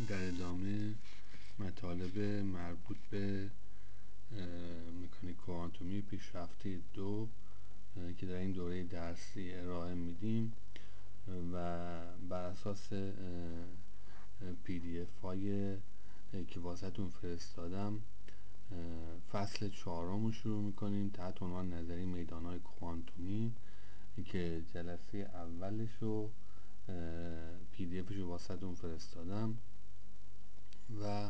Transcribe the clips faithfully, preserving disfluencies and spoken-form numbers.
در ادامه مطالب مربوط به مکانیک کوانتومی پیشرفته دو که در این دوره درسی ارائه میدیم و بر اساس پی دی اف های که واسهتون فرستادم فصل چهارم رو شروع میکنیم تحت عنوان نظریه میدانهای کوانتومی که جلسه اولش رو پی دی افش رو واسهتون فرستادم و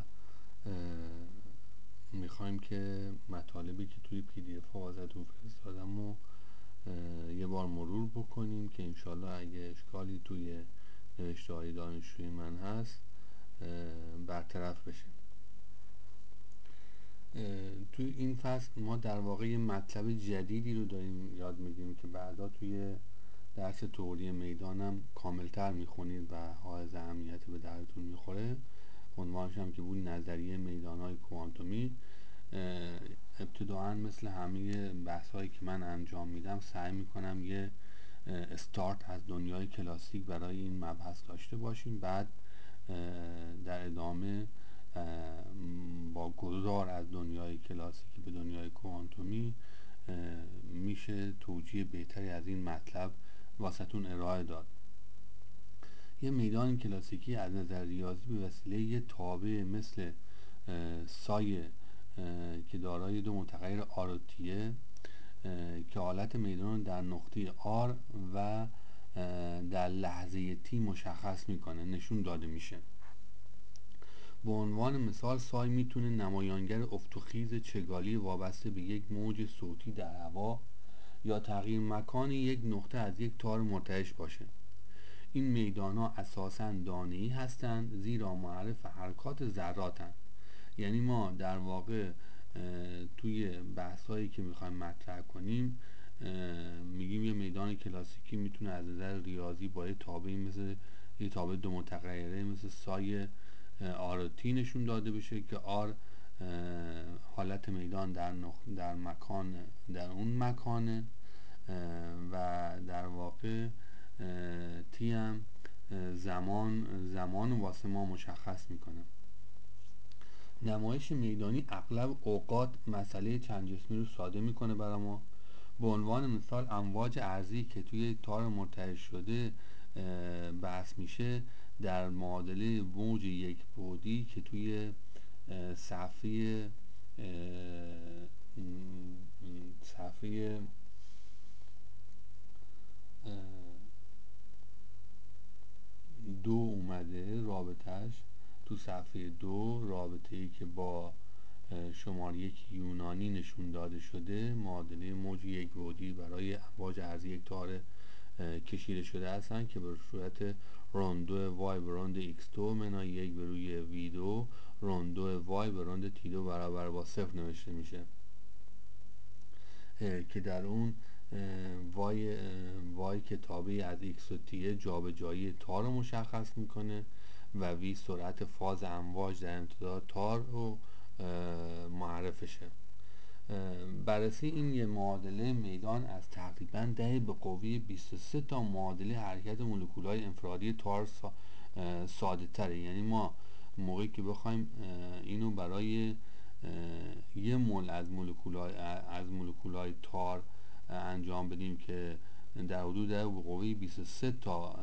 میخوایم که مطالبی که توی پی دی اف ها واسهتون فرستادم رو یه بار مرور بکنیم که انشالله اگه اشکالی توی نوشته های دانشجوی من هست برطرف بشه. توی این فصل ما در واقع یه مطلب جدیدی رو داریم یاد میگیریم که بعدا توی درس تئوری میدانم کاملتر میخونید و حائز اهمیت به درتون میخوره. عنوانش هم که بود نظریه میدانهای کوانتومی. ابتداعا مثل همه بحث هایی که من انجام میدم سعی میکنم یه استارت از دنیای کلاسیک برای این مبحث داشته باشیم، بعد در ادامه با گذار از دنیای کلاسیکی به دنیای کوانتومی میشه توجیه بهتری از این مطلب واسهتون ارائه داد. یه میدان کلاسیکی از نظر ریاضی به وسیله یه تابع مثل سایه که دارای دو متغیر آر و تیه که حالت میدان در نقطه آر و در لحظه تی مشخص میکنه نشون داده میشه. به عنوان مثال سای میتونه نمایانگر افت و خیز چگالی وابسته به یک موج صوتی در هوا یا تغییر مکان یک نقطه از یک تار مرتعش باشه. این میدان ها اساساً دانه‌ای هستند زیرا معرف حرکات ذراتند. یعنی ما در واقع توی بحث هایی که میخوایم مطرح کنیم میگیم یه میدان کلاسیکی میتونه از نظر ریاضی با یه تابعی مثل یه تابع دو متغیره مثل سای آر تی نشون داده بشه که آر حالت میدان در, نخ... در مکان در اون مکانه و در واقع تی هم زمان زمان واسه ما مشخص میکنه. نمایش میدانی اغلب اوقات مسئله چند جسمی رو ساده میکنه برای ما. به عنوان مثال امواج ارضی که توی تار مرتعش شده بحث میشه در معادله موج یک بعدی که توی صفحه صفحه دو اومده رابطهش تو صفحه دو رابطه ای که با شماره یک یونانی نشون داده شده معادله موج یک بعدی برای امواج ارضی یک تار کشیده شده هستن که به صورت روندو وای به روند ایکس دو منهای یک به روی وی دو روندو وای به روند تی دو برابر با صفر نوشته میشه که در اون وای وای که تابعی از ایکس و تی جابجایی تار رو مشخص میکنه و وی سرعت فاز امواج در امتداد تار رو معرفشه. بررسی این یه معادله میدان از تقریبا ده به قوه بیست و سه تا معادله حرکت مولکول‌های انفرادی تار ساده تره. یعنی ما موقعی که بخوایم اینو برای یه مول از مولکول‌های از مولکول‌های تار انجام بدیم که در حدود ده به قوه بیست و سه تا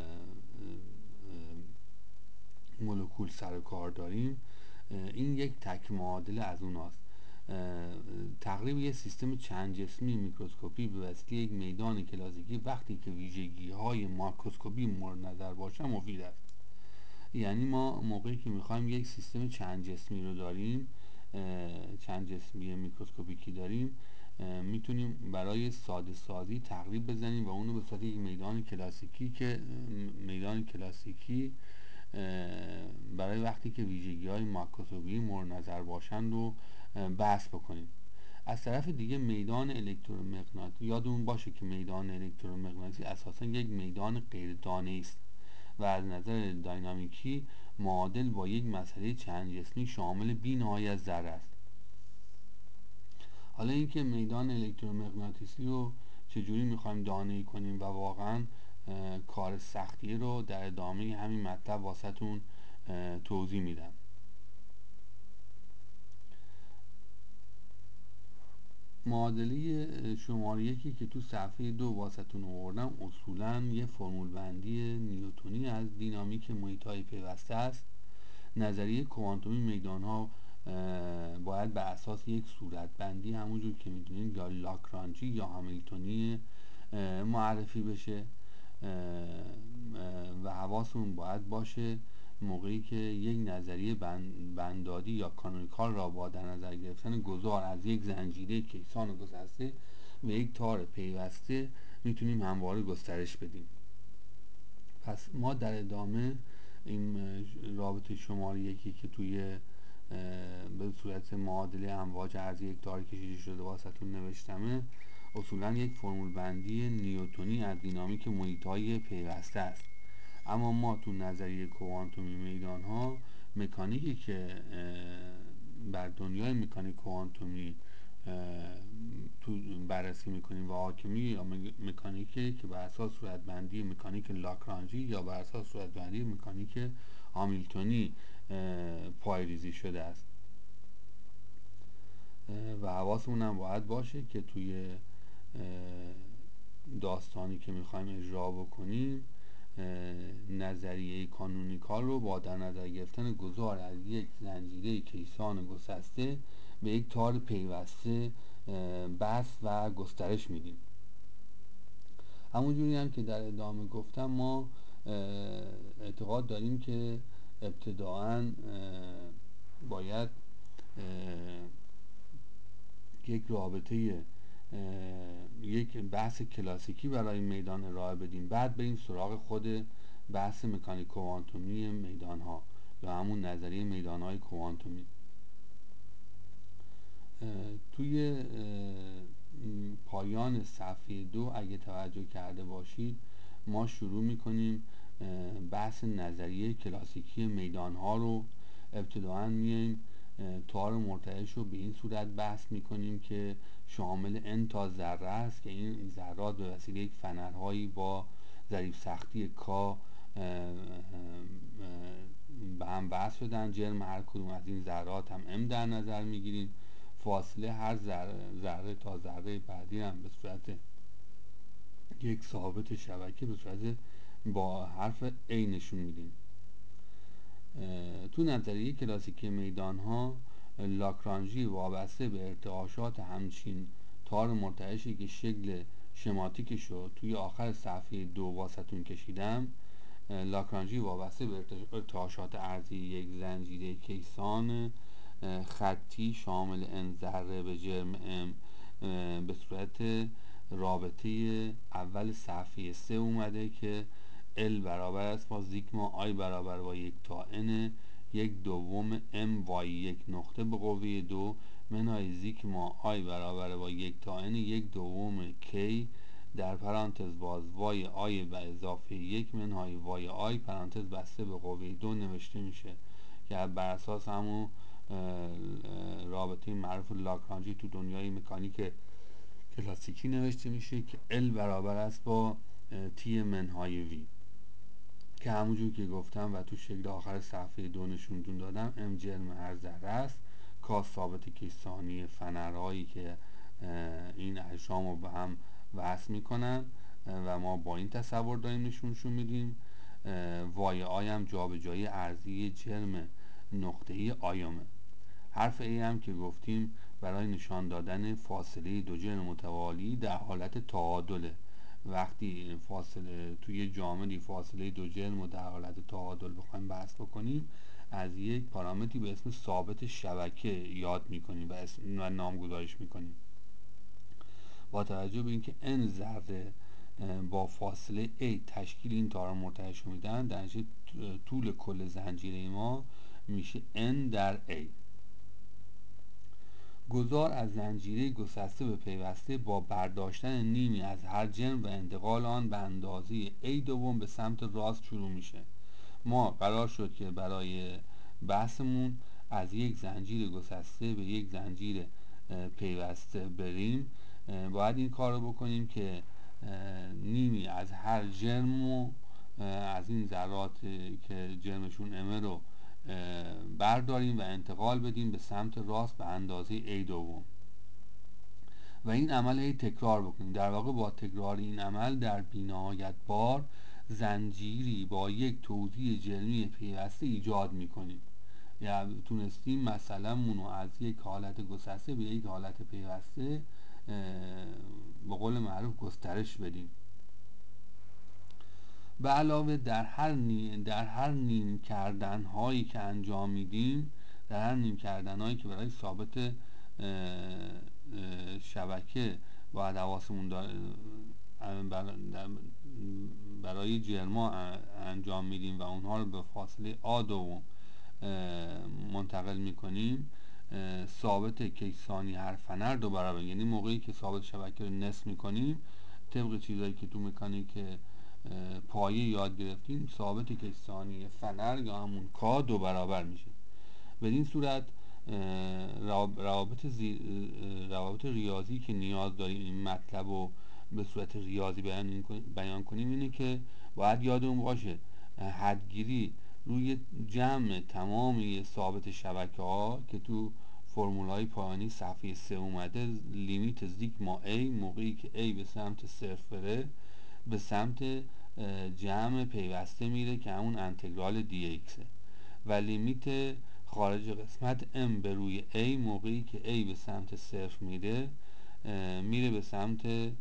مولکول سر کار داریم، این یک تک معادله از اوناست. تقریبا یه سیستم چند جسمی میکروسکوپی به وسیله یک میدان کلاسیکی وقتی که ویژگی های ماکروسکوپی مورد نظر باشه مفید است. یعنی ما موقعی که میخوایم یک سیستم چند جسمی رو داریم چند جسمی میکروسکوپیکی داریم میتونیم برای ساده سازی تقریب بزنیم و اونو به صورت یک میدان کلاسیکی که میدان کلاسیکی برای وقتی که ویژگی های ماکروسکوپی مورد نظر باشند رو بحث بکنیم. از طرف دیگه میدان الکترومغناطیسی یادمون باشه که میدان الکترومغناطیسی اساسا یک میدان غیر دانه‌ای است و از نظر داینامیکی معادل با یک مسئله چند جسمی شامل بی نهایت ذره است. حالا اینکه میدان الکترومغناطیسی رو چجوری میخوایم دانه‌ای کنیم و واقعا کار سختی رو در ادامه همین مطلب واسهتون توضیح میدم. معادله شماره یکی که تو صفحه دو واسطون آوردم اصولا یه فرمول بندی نیوتونی از دینامیک محیط‌های پیوسته است. نظریه کوانتومی میدان‌ها باید بر اساس یک صورت بندی همونجور که میدونید یا لاگرانژی یا هامیلتونی معرفی بشه و حواسمون باید باشه موقعی که یک نظریه بند بندادی یا کانونیکال را با در نظر گرفتن گذار از یک زنجیره کیسان و گسسته و یک تار پیوسته میتونیم همواره گسترش بدیم. پس ما در ادامه این رابطه شماره یکی که توی به صورت معادله امواج ارزی یک تار کشیده شده واسطون نوشتمه اصولا یک فرمول بندی نیوتونی از دینامیک محیط‌های پیوسته است. اما ما تو نظریه کوانتومی میدان ها مکانیکی که بر دنیای مکانیک کوانتومی تو بررسی میکنیم و حاکمی یا مکانیکی که بر اساس صورتبندی مکانیک لاگرانژی یا بر اساس صورتبندی مکانیک هامیلتونی پایه‌ریزی شده است و حواسمون هم باید باشه که توی داستانی که میخوایم اجرا بکنیم نظریه کانونیکال رو با در نظر گرفتن گذار از یک زنجیره کیسان گسسته به یک تار پیوسته بسط و گسترش میدیم. همونجوری هم که در ادامه گفتم ما اعتقاد داریم که ابتداعاً باید یک رابطه یک بحث کلاسیکی برای میدان ارائه بدیم، بعد بریم سراغ خود بحث مکانیک کوانتومی میدان ها یا همون نظریه میدان های کوانتومی. توی پایان صفحه دو اگه توجه کرده باشید ما شروع میکنیم بحث نظریه کلاسیکی میدان ها رو. ابتداعا میایم تار مرتعش رو به این صورت بحث میکنیم که شامل n تا ذره است که این ذرات به وسیله یک فنرهایی با ضریب سختی کا به هم وصل شدن. جرم هر کدوم از این ذرات هم m در نظر میگیریم. فاصله هر ذره, ذره تا ذره بعدی هم به صورت یک ثابت شبکه به صورت با حرف A نشون میدیم. تو نظریه کلاسیکی میدان ها لاگرانژی وابسته به ارتعاشات همچین تار مرتعشی که شکل شماتیکش رو توی آخر صفحه دو واسطون کشیدم، لاگرانژی وابسته به ارتعاشات ارضی یک زنجیره کیسان خطی شامل n ذره به جرم m به صورت رابطه اول صفحه سه اومده که L برابر است با زیگما I برابر با یک تا n یک دوم m وای یک نقطه به قوه دو منهای زیگما I برابر با یک تا n یک دوم k در پرانتز باز وای I به اضافه یک منهای وای I پرانتز بسته به قوه دو نوشته میشه که بر اساس همون رابطه معروف لاگرانژی تو دنیای مکانیک کلاسیکی نوشته میشه که L برابر است با T منهای V که همونجور که گفتم و تو شکل آخر صفحه دو نشوندون دادم M جرم هر ذره است. کا ثابت کیسانی فنرهایی که این اجرام رو به هم وصل میکنن و ما با این تصور داریم نشونشون میدیم. وای آی هم جابجایی ارضی جرم نقطه‌ای آیومه. حرف A هم که گفتیم برای نشان دادن فاصله دو جرم متوالی در حالت تعادله. وقتی فاصله توی جامدی فاصله دو جرم رو در حالت تعادل بخوایم بحث بکنیم از یک پارامتری به اسم ثابت شبکه یاد میکنیم و اسم و نامگذاریش میکنیم. با توجه به اینکه n ذره با فاصله a تشکیل این تار مرتعش میدن در نتیجه طول کل زنجیره ما میشه n در a. گذار از زنجیره گسسته به پیوسته با برداشتن نیمی از هر جرم و انتقال آن به اندازه a دوم به سمت راست شروع میشه. ما قرار شد که برای بحثمون از یک زنجیر گسسته به یک زنجیر پیوسته بریم باید این کار رو بکنیم که نیمی از هر جرم و از این ذرات که جرمشون ام رو برداریم و انتقال بدیم به سمت راست به اندازه A دوم و این عمل هی تکرار بکنیم. در واقع با تکرار این عمل در بی‌نهایت بار زنجیری با یک توزیع جرمی پیوسته ایجاد میکنیم. یعنی تونستیم مثلا مونو از یک حالت گسسته به یک حالت پیوسته به قول معروف گسترش بدیم. به علاوه در هر نیم در هر نیم کردن هایی که انجام میدیم، در هر نیم کردن هایی که برای ثابت شبکه باید حواسمون برای جرما انجام میدیم و اونها رو به فاصله آ دوم منتقل میکنیم، ثابت کیسانی هر فنر دو برابر، یعنی موقعی که ثابت شبکه رو نصف میکنیم طبق چیزایی که تو مکانیک پایه یاد گرفتیم، ثابت کیسانی فنر یا همون کا دو برابر میشه. بدین صورت روابط, روابط ریاضی که نیاز داریم این مطلب رو به صورت ریاضی بیان, بیان کنیم اینه که باید یادمون باشه حدگیری روی جمع تمامی ثابت شبکه ها که تو فرمولای پایانی صفحه سه اومده، لیمیت زیگما A موقعی که A به سمت صفره به سمت جمع پیوسته میره که همون انتگرال دی ایکسه و لیمیت خارج قسمت M به روی A موقعی که A به سمت صفر میره میره به سمت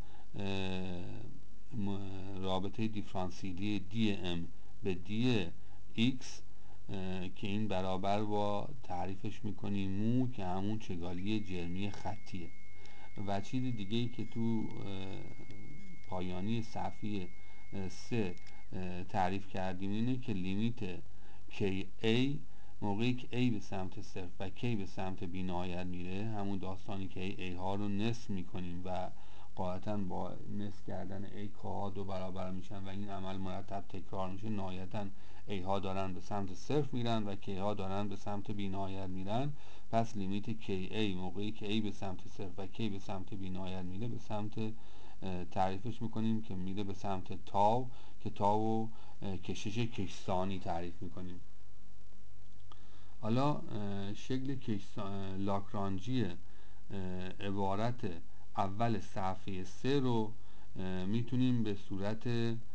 رابطه دیفرانسیلی دی M به دی X که این برابر با تعریفش میکنیم مو که همون چگالی جرمی خطیه. و چیز دیگه ای که تو پایانی صفحه سه تعریف کردیم اینه که لیمیت کی ای موقعی که A به سمت صفر و K به سمت بی نهایت میره، همون داستانی که A ها رو نصف میکنیم و قاعدتا با نصف کردن A K ها دو برابر میشن و این عمل مرتب تکرار میشه، نهایتا A ها دارن به سمت صفر میرن و K ها دارن به سمت بی نهایت میرن. پس لیمیت کی ای موقعی که A به سمت صفر و K به سمت بی نهایت میره به سمت تعریفش میکنیم که میره به سمت تاو که تاو کشش کشسانی تعریف میکنیم. حالا شکل لاگرانژی عبارت اول صفحه سه رو میتونیم به صورت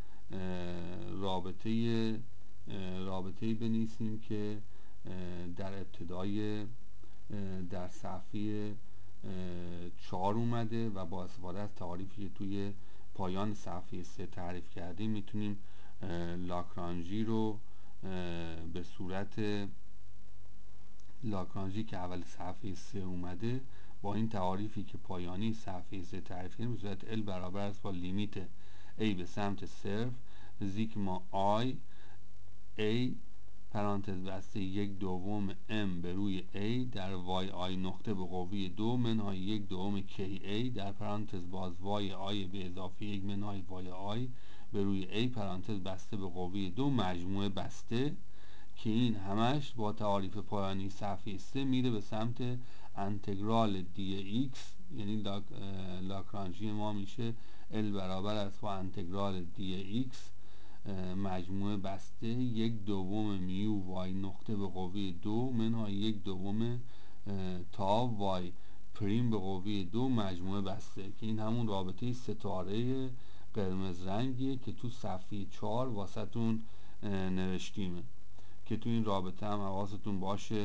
رابطه رابطه بنویسیم که در ابتدای در صفحه چهار اومده و با استفاده از تعریفی که توی پایان صفحه سه تعریف کردیم میتونیم لاگرانژی رو به صورت لاگرانژی که اول صفحه سه اومده با این تعریفی که پایانی صفحه سه تعریف کردیم به صورت L برابر است با لیمیت A به سمت صفر زیگما I A پرانتز بسته یک دوم M به روی A در وای آی نقطه به قوه دو منهای یک دوم کی ای در پرانتز باز وای آی به اضافه یک منهای وای آی به روی A پرانتز بسته به قوه دو مجموعه بسته که این همش با تعریف پایانی صفحه سه میره به سمت انتگرال دی ایکس، یعنی لاگرانژی ما میشه L برابر است با انتگرال دی ایکس مجموعه بسته یک دوم میو وای نقطه به قوه دو منهای یک دوم تا وای پریم به قوه دو مجموعه بسته که این همون رابطه ستاره قرمز رنگیه که تو صفحه چهار واسهتون نوشتیمه که تو این رابطه هم حواستون باشه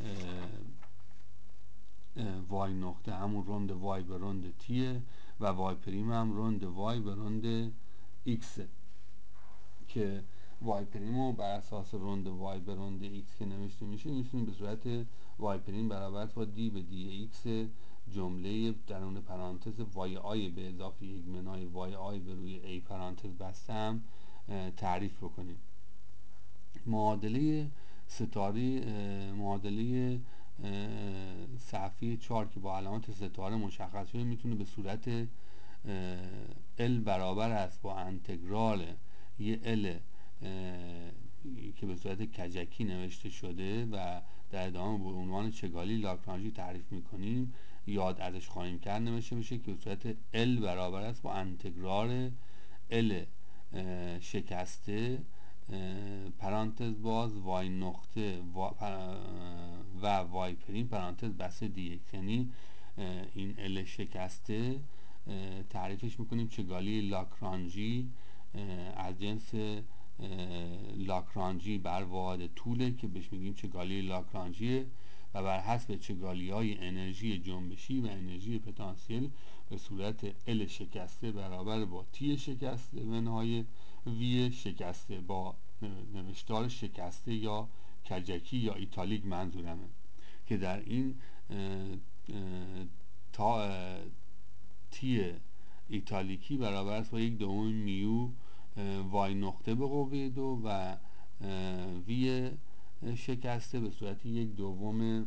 وای نقطه همون روند وای به روند تیه و وای پریم هم روند وای به روند ایکسه که وای پریمو بر اساس روند وای به روند ایکس که نوشته میشه میتونیم به صورت وای پریم برابر با دی به دی ایکس جمله درون پرانتز وای آی به اضافه یک منهای وای آی به روی ای پرانتز بسته هم تعریف بکنیم. معادله ستاره معادله صفحه چهار که با علامت ستاره مشخص شده میتونه به صورت L برابر است با انتگرال یه L که به صورت کجکی نوشته شده و در ادامه به عنوان چگالی لاگرانژی تعریف میکنیم یاد ازش خواهیم کرد نوشته بشه که به صورت L برابر است با انتگرال L شکسته پرانتز باز وای نقطه و وای پریم پرانتز بسته دی، یعنی این ال شکسته تعریفش میکنیم چگالی لاکرانژی از جنس لاکرانژی بر واحد طوله که بهش میگیم چگالی لاکرانژیه و بر حسب چگالی های انرژی جنبشی و انرژی پتانسیل به صورت ال شکسته برابر با تی شکسته منهای وی شکسته با نوشتار شکسته یا کجکی یا ایتالیک منظورمه که در این اه اه تا تی ایتالیکی برابر است با یک دوم میو وای نقطه به قوه دو و وی شکسته به صورت یک دوم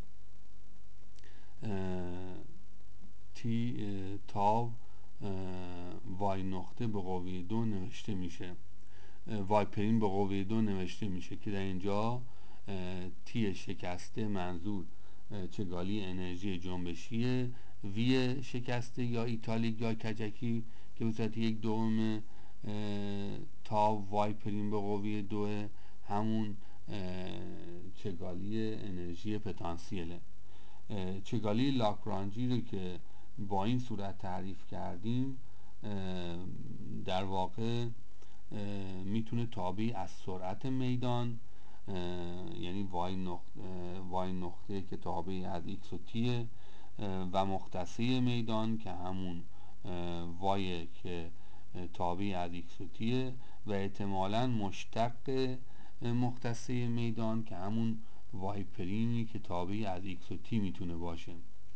تی تاو وای نقطه به قوه دو نوشته میشه، وای پریم به قوه دو نوشته میشه که در اینجا تی شکسته منظور چگالی انرژی جنبشی، وی شکسته یا ایتالیک یا کجکی که به صورت یک دوم تا وای پریم به قوه دو همون چگالی انرژی پتانسیله. چگالی لاکرانژی رو که با این صورت تعریف کردیم در واقع میتونه تابع از سرعت میدان، یعنی وای نقطه, وای نقطه که تابع از ایکس و تیه و مختصه میدان که همون وای که تابع از ایکس و تیه و احتمالاً مشتق مختصه میدان که همون وای پریمی که تابع از ایکس و تی میتونه باشه.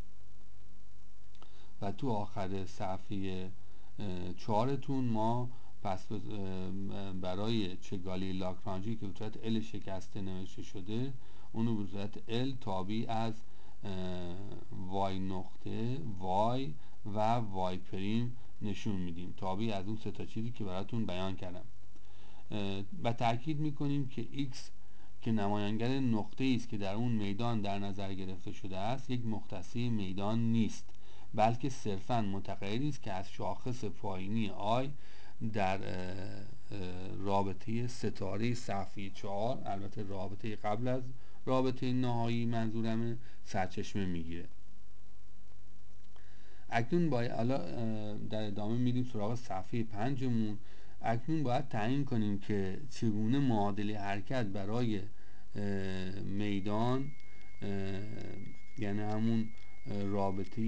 و تو آخر صفحه چهارتون ما پس برای چگالی لاکرانژی که به صورت ال شکسته نوشته شده اونو به صورت ال تابع از وای نقطه وای و وای پریم نشون میدیم تابع از اون سه تا چیزی که براتون بیان کردم. و تأکید میکنیم که x که نمایانگر نقطه است که در اون میدان در نظر گرفته شده است یک مختصه میدان نیست، بلکه صرفاً متغیری است که از شاخص پایینی آی در رابطه ستاره صفحه چهار، البته رابطه قبل از رابطه نهایی منظورمه، سرچشمه میگیره. اکنون باید حالا در ادامه میریم سراغ صفحه پنجمون. اکنون باید تعیین کنیم که چگونه معادله حرکت برای میدان یعنی همون رابطه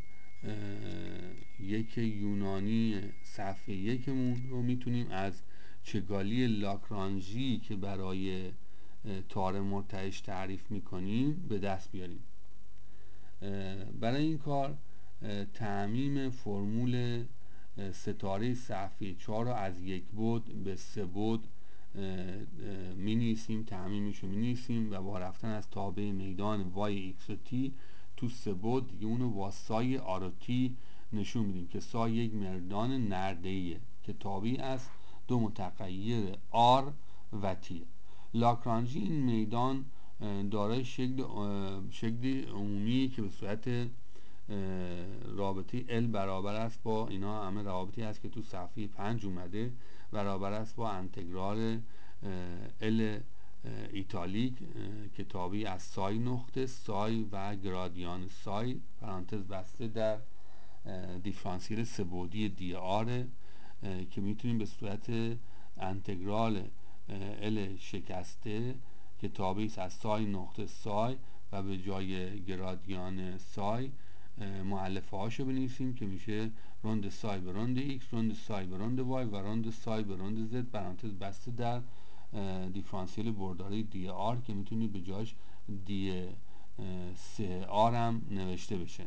یک یونانی صفحه یکمون رو میتونیم از چگالی لاکرانژی که برای تار مرتعش تعریف میکنیم به دست بیاریم. برای این کار تعمیم فرمول ستاره صفحه چهار رو از یک بعد به سه بعد می نیسیم، تعمیمش رو می نیسیم و با رفتن از تابع میدان وای ایکس و تی تو سه بعد دیگه اونو با سای آر و تی نشون میدیم که سای یک مردان نرده‌ایه که تابع از دو متغیر آر و تی. لاکرانژی این میدان دارای شکل شکل عمومی که به صورت رابطه ال برابر است با اینا همه روابطی هست که تو صفحه پنج اومده، برابر است با انتگرال ال ایتالیک که تابع از سای نقطه سای و گرادیان سای پرانتز بسته در دیفرانسیل سه بعدی دی آر که میتونیم به صورت انتگرال ال شکسته که تابع است از سای نقطه سای و به جای گرادیان سای مؤلفه هاشو بنویسیم که میشه روند سای به روند ایکس، روند سای به روند وای و روند سای به روند زد پرانتز بسته در دیفرانسیل برداری دی آر که میتونی به جاش دی سه آر هم نوشته بشه.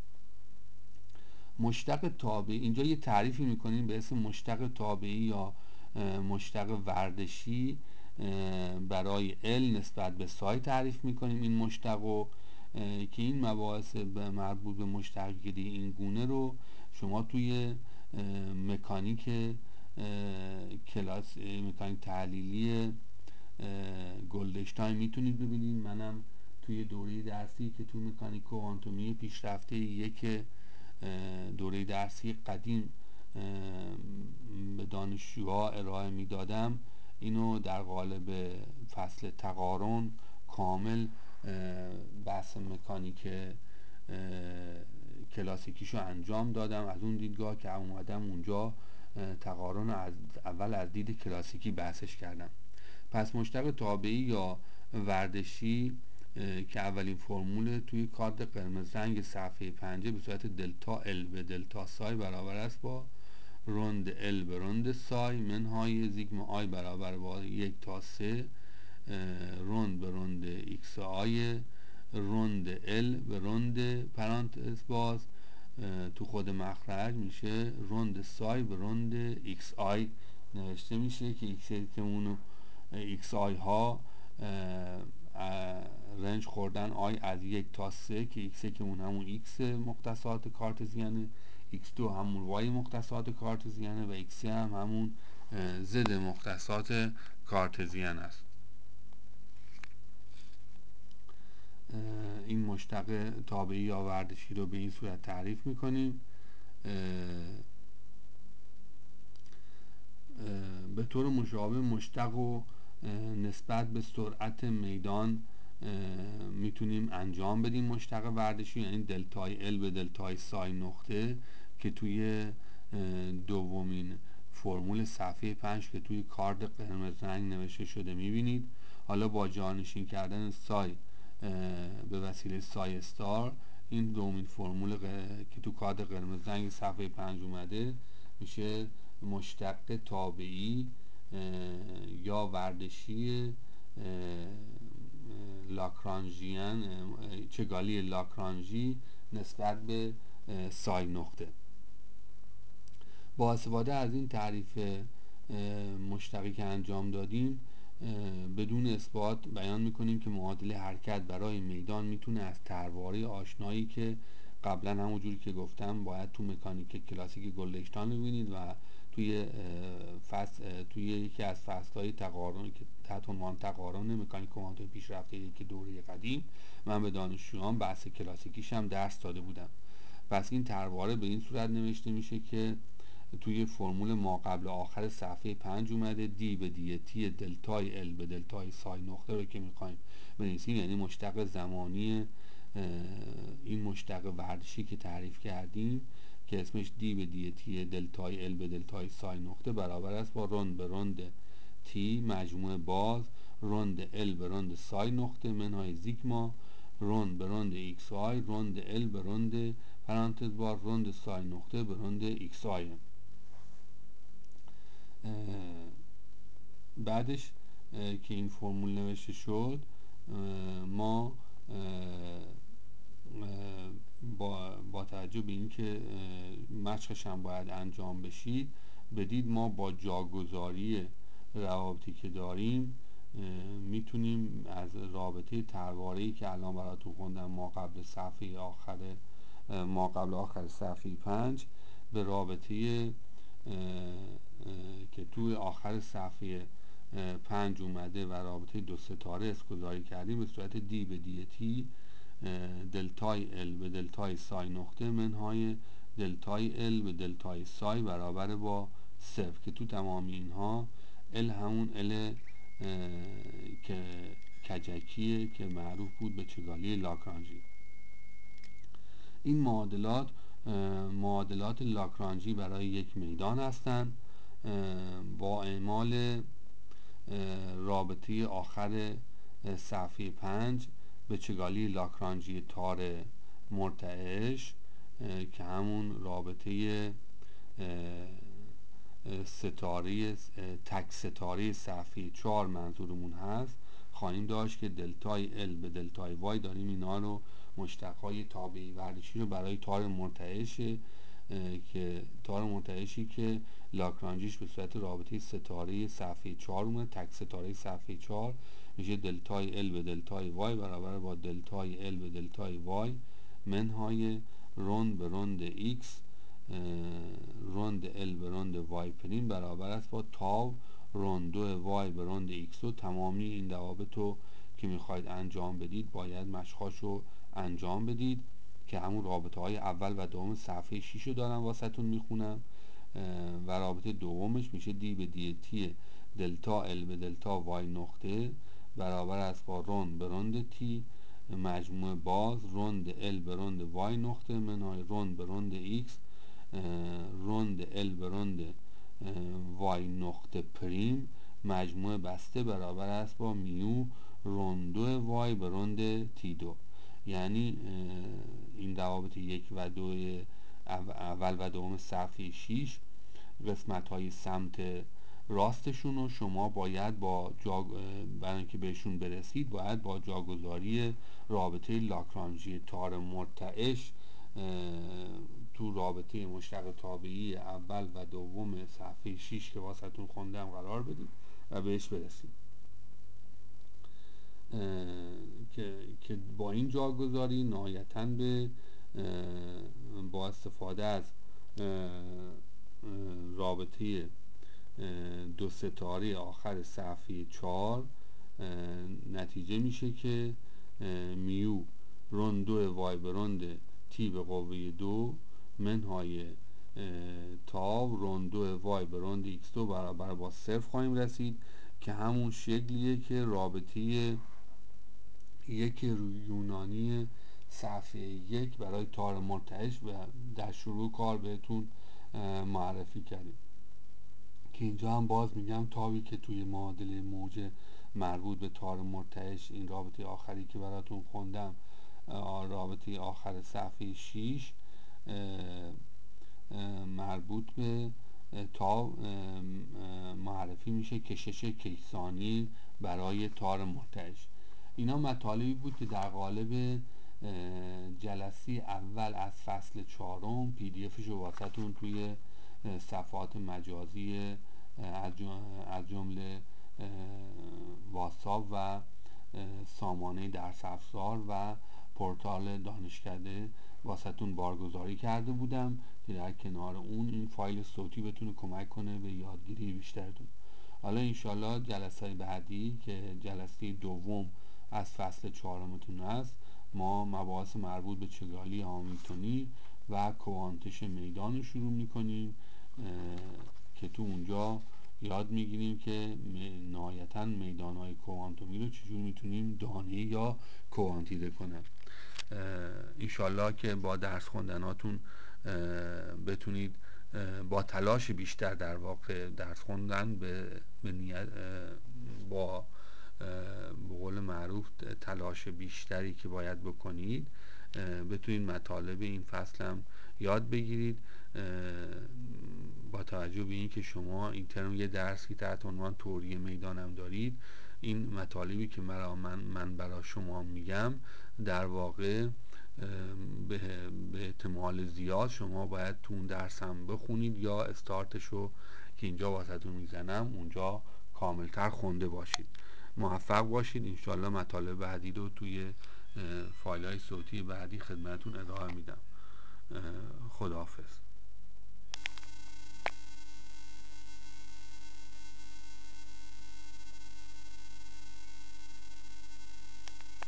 مشتق تابعی اینجا یه تعریفی میکنیم به اسم مشتق تابعی یا مشتق وردشی برای ال نسبت به سای تعریف میکنیم این مشتق و که این مباحث مربوط به مشتق گیری این گونه رو شما توی مکانیک کلاس مکانیک تحلیلی گلدشتاین میتونید ببینید. منم توی دوره درسی که تو مکانیک کوانتومی پیشرفته یک دوره درسی قدیم به دانشجوها ارائه میدادم اینو در قالب فصل تقارن کامل بحث مکانیک کلاسیکیشو انجام دادم، از اون دیدگاه که اومدم اونجا تقارن از اول از دید کلاسیکی بحثش کردم. پس مشتق تابعی یا وردشی که اولین فرمول توی کارت قرمز رنگ صفحه پنجه به صورت دلتا ال به دلتا سای برابر است با روند ال به روند سای منهای زیگما آی برابر با یک تا سه روند به روند ایکس آی روند ال به روند پرانتز باز تو خود مخرج میشه روند سای به روند ایکس آی نوشته میشه که ایکس که اونو ایکس آی ها رنج خوردن آی از یک تا سه که ایکس که اون همون ایکس مختصات کارتزیانه، ایکس دو همون وای مختصات کارتزیانه و ایکس سه هم همون زد مختصات کارتزیان است. این مشتق تابعی یا وردشی رو به این صورت تعریف میکنیم. به طور مشابه مشتق و نسبت به سرعت میدان میتونیم انجام بدیم مشتق وردشی، یعنی دلتای ال به دلتای سای نقطه که توی دومین فرمول صفحه پنج که توی کارد قرمز رنگ نوشته شده میبینید. حالا با جانشین کردن سای به وسیله سای استار این دومین فرمول که تو کارد قرمز رنگ صفحه پنج اومده میشه مشتق تابعی یا وردشی لاکرانژیان چگالی لاکرانژی نسبت به سای نقطه. با استفاده از این تعریف مشتقی که انجام دادیم بدون اثبات بیان میکنیم که معادله حرکت برای میدان میتونه از طرواره آشنایی که قبلا همونجوری که گفتم باید تو مکانیک کلاسیک گلدشتان رو ببینید و توی فصل توی یکی از فصل‌های تقارن که تحت عنوان تقارن مکانیک کوانتوم پیشرفته یک دوره قدیم من به دانشجویان بحث کلاسیکیش هم درس داده بودم. پس این طرواره به این صورت نوشته میشه که توی فرمول ما قبل آخر صفحه پنج اومده دی به دی تی دلتای ال به دلتای سای نقطه رو که میخوایم بنویسیم، یعنی مشتق زمانی این مشتق وردشی که تعریف کردیم که اسمش دی به دی تی دلتای ال به دلتای سای نقطه برابر است با روند به روند تی مجموعه باز روند ال به روند سای نقطه منهای زیگما روند به روند ایکس آی روند ال به روند پرانتز باز روند سای نقطه به روند ایکس آی. بعدش که این فرمول نوشته شد ما با, با توجه به اینکه مشقش هم باید انجام بشید بدید ما با جاگذاری روابطی که داریم میتونیم از رابطه طرواره‌ای که الان براتون خوندم ما قبل صفحه آخر ما قبل آخر صفحه پنج به رابطه که توی آخر صفحه پنج اومده و رابطه دو ستاره اسکوزاری کردیم به صورت دی به دی تی دلتای ال به دلتای سای نقطه منهای دلتای ال به دلتای سای برابر با صفر که تو تمام اینها ال همون ال که کجکیه که معروف بود به چگالی لاکرانژی. این معادلات معادلات لاکرانژی برای یک میدان هستند با اعمال رابطه آخر صفحه پنج به چگالی لاکرانژی تار مرتعش که همون رابطه ستاره تک ستاره صفحه چهار منظورمون هست خواهیم داشت که دلتای ال به دلتای وای داریم اینا رو مشتقهای تابعی وردشی رو برای تار مرتعش که تار مرتعشی که لاکرانژیش به صورت رابطه ستاره صفحه چهار اومد تک ستاره صفحه چهار میشه دلتای ال به دلتای وای برابر با دلتای ال به دلتای وای منهای روند به روند ایکس روند ال به روند وای پریم برابر است با تاو روند دو وای به روند ایکس دو. تمامی این روابط رو که میخواید انجام بدید باید مشقاش رو انجام بدید که همون رابطه های اول و دوم صفحه شش رو دارم واسهتون میخونم و رابطه دومش میشه دی به دی تی دلتا ال به دلتا وای نقطه برابر است با روند به روند تی مجموع باز روند ال به روند وای نقطه منهای روند به روند ایکس روند ال به روند وای نقطه پریم مجموع بسته برابر است با میو روند دو وای به روند تی دو. یعنی این روابط یک و دو اول و دوم صفحه شیش قسمت های سمت راستشون رو شما باید با جا برای اینکه بهشون برسید باید با جاگذاری رابطه لاگرانژی تار مرتعش تو رابطه مشتق تابعی اول و دوم صفحه شیش که واسهتون خوندم قرار بدید و بهش برسید. که که با این جاگذاری نهایتاً به با استفاده از رابطه دو ستاره آخر صفحه چهار نتیجه میشه که میو روند دو وای به روند تی به قوه دو منهای تاو روند دو وای به روند ایکس دو برابر با صفر خواهیم رسید که همون شکلیه که رابطه یک یونانی صفحه یک برای تار مرتعش و در شروع کار بهتون معرفی کردیم که اینجا هم باز میگم تاوی که توی معادله موج مربوط به تار مرتعش این رابطه آخری که براتون خوندم رابطه آخر صفحه شیش مربوط به تا معرفی میشه کشش کیسانی برای تار مرتعش. اینا مطالبی بود که در قالب جلسه اول از فصل چهارم پی دی افش رو واسهتون توی صفحات مجازی از جمله واتساپ و سامانه درس افزار و پورتال دانشکده واسهتون بارگذاری کرده بودم که در کنار اون این فایل صوتی بتونه کمک کنه به یادگیری بیشترتون. حالا انشالله جلسه بعدی که جلسه دوم از فصل چهارمتون هست ما مباحث مربوط به چگالی هامیلتونی و کوانتش میدان رو شروع میکنیم که تو اونجا یاد میگیریم که نهایتا میدانهای کوانتومی رو چجور میتونیم دانه یا کوانتیزه کنیم. انشالله که با درس خوندناتون بتونید با تلاش بیشتر در واقع درس خوندن به, به نیت با به قول معروف تلاش بیشتری که باید بکنید بتونید مطالب این فصل هم یاد بگیرید با توجه به این که شما این ترم یه درسی تحت عنوان توری میدانم دارید. این مطالبی که من من برای شما میگم در واقع به, به احتمال زیاد شما باید تو اون درس هم بخونید یا استارتش رو که اینجا واسهتون میزنم اونجا کاملتر خونده باشید. موفق باشید. انشالله مطالب بعدی رو توی فایل های صوتی بعدی خدمتون ارائه میدم. خداحافظ.